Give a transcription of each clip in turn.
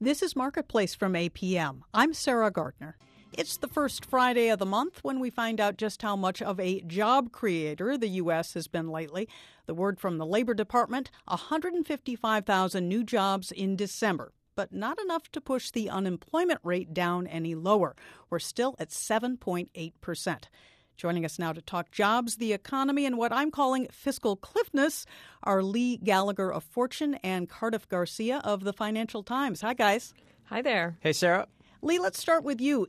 This is Marketplace from APM. I'm Sarah Gardner. It's the first Friday of the month when we find out just how much of a job creator the U.S. has been lately. The word from the Labor Department, 155,000 new jobs in December, but not enough to push the unemployment rate down any lower. We're still at 7.8%. Joining us now to talk jobs, the economy, and what I'm calling fiscal cliffness are Lee Gallagher of Fortune and Cardiff Garcia of the Financial Times. Hi, guys. Hi there. Hey, Sarah. Lee, let's start with you.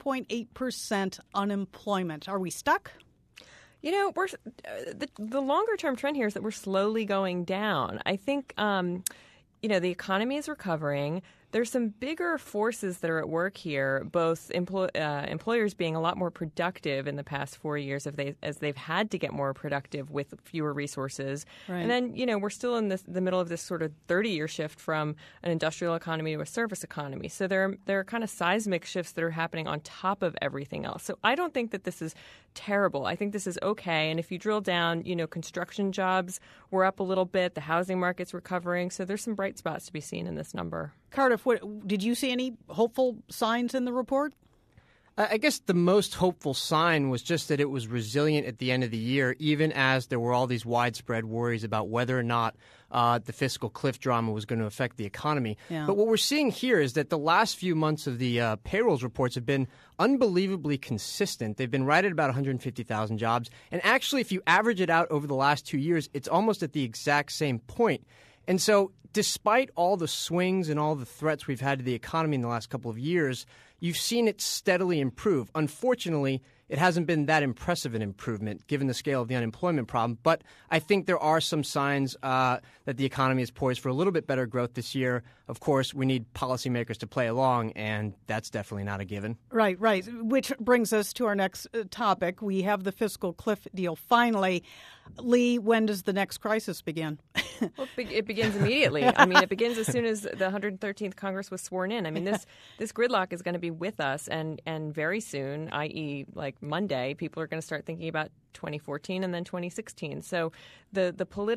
7.8% unemployment. Are we stuck? You know, we're the longer-term trend here is that we're slowly going down. I think, the economy is recovering. There's some bigger forces that are at work here, both employers being a lot more productive in the past 4 years as they've had to get more productive with fewer resources. Right. And then, we're still in the middle of this sort of 30-year shift from an industrial economy to a service economy. So there are kind of seismic shifts that are happening on top of everything else. So I don't think that this is terrible. I think this is okay. And if you drill down, construction jobs were up a little bit. The housing market's recovering. So there's some bright spots to be seen in this number. Cardiff, did you see any hopeful signs in the report? I guess the most hopeful sign was just that it was resilient at the end of the year, even as there were all these widespread worries about whether or not the fiscal cliff drama was going to affect the economy. Yeah. But what we're seeing here is that the last few months of the payrolls reports have been unbelievably consistent. They've been right at about 150,000 jobs. And actually, if you average it out over the last 2 years, it's almost at the exact same point. And so despite all the swings and all the threats we've had to the economy in the last couple of years, you've seen it steadily improve. Unfortunately, it hasn't been that impressive an improvement given the scale of the unemployment problem. But I think there are some signs that the economy is poised for a little bit better growth this year. Of course, we need policymakers to play along, and that's definitely not a given. Right. Which brings us to our next topic. We have the fiscal cliff deal finally. Lee, when does the next crisis begin? Well, it begins immediately. I mean, it begins as soon as the 113th Congress was sworn in. I mean, this gridlock is going to be with us, and very soon, i.e., like Monday, people are going to start thinking about 2014 and then 2016. So the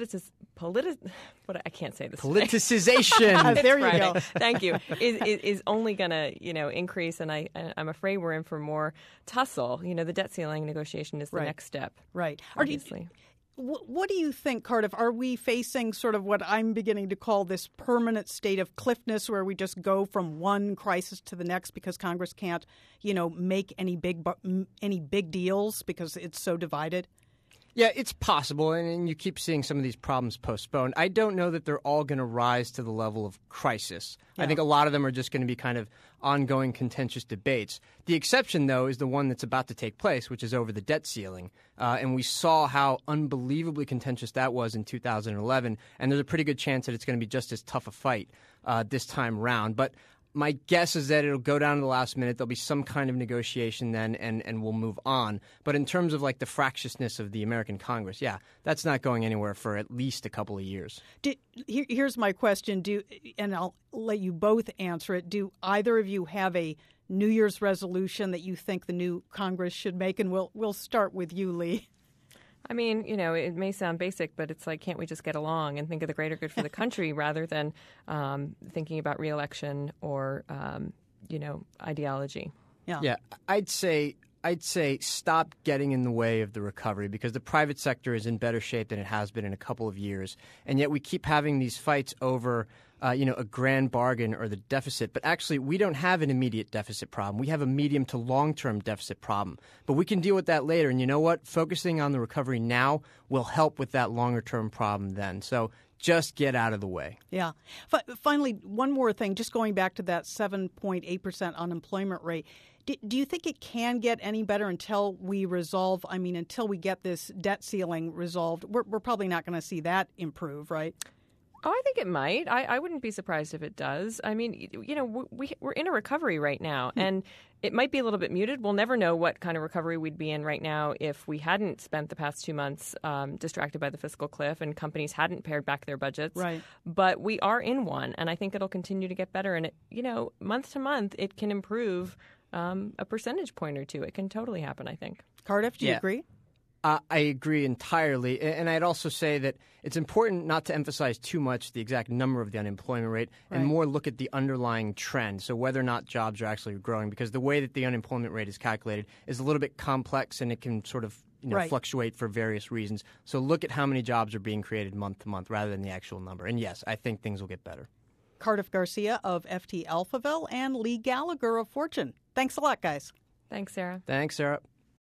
I can't say this. Politicization. There you go. Thank you. Is only going to increase, and I'm afraid we're in for more tussle. The debt ceiling negotiation is the next step. Right. Obviously. What do you think, Cardiff? Are we facing sort of what I'm beginning to call this permanent state of cliffness where we just go from one crisis to the next because Congress can't, make any big deals because it's so divided? Yeah, it's possible, and you keep seeing some of these problems postponed. I don't know that they're all going to rise to the level of crisis. Yeah. I think a lot of them are just going to be kind of ongoing contentious debates. The exception, though, is the one that's about to take place, which is over the debt ceiling. And we saw how unbelievably contentious that was in 2011, and there's a pretty good chance that it's going to be just as tough a fight this time round. But my guess is that it'll go down to the last minute. There'll be some kind of negotiation then, and we'll move on. But in terms of like the fractiousness of the American Congress, yeah, that's not going anywhere for at least a couple of years. Here's my question, and I'll let you both answer it. Do either of you have a New Year's resolution that you think the new Congress should make? And we'll start with you, Lee. I mean, it may sound basic, but it's like, can't we just get along and think of the greater good for the country rather than thinking about re-election or, ideology? Yeah, I'd say stop getting in the way of the recovery because the private sector is in better shape than it has been in a couple of years. And yet we keep having these fights over a grand bargain or the deficit. But actually, we don't have an immediate deficit problem. We have a medium to long-term deficit problem. But we can deal with that later. And you know what? Focusing on the recovery now will help with that longer-term problem then. So just get out of the way. Yeah. Finally, one more thing, just going back to that 7.8% unemployment rate. Do you think it can get any better until we get this debt ceiling resolved? We're probably not going to see that improve, right? Oh, I think it might. I wouldn't be surprised if it does. I mean, we're in a recovery right now, and it might be a little bit muted. We'll never know what kind of recovery we'd be in right now if we hadn't spent the past 2 months distracted by the fiscal cliff and companies hadn't pared back their budgets. Right. But we are in one, and I think it'll continue to get better. And, month to month, it can improve a percentage point or two. It can totally happen, I think. Cardiff, do you agree? I agree entirely. And I'd also say that it's important not to emphasize too much the exact number of the unemployment rate and more look at the underlying trend, so whether or not jobs are actually growing, because the way that the unemployment rate is calculated is a little bit complex and it can sort of fluctuate for various reasons. So look at how many jobs are being created month to month rather than the actual number. And yes, I think things will get better. Cardiff Garcia of FT Alphaville and Lee Gallagher of Fortune. Thanks a lot, guys. Thanks, Sarah. Thanks, Sarah.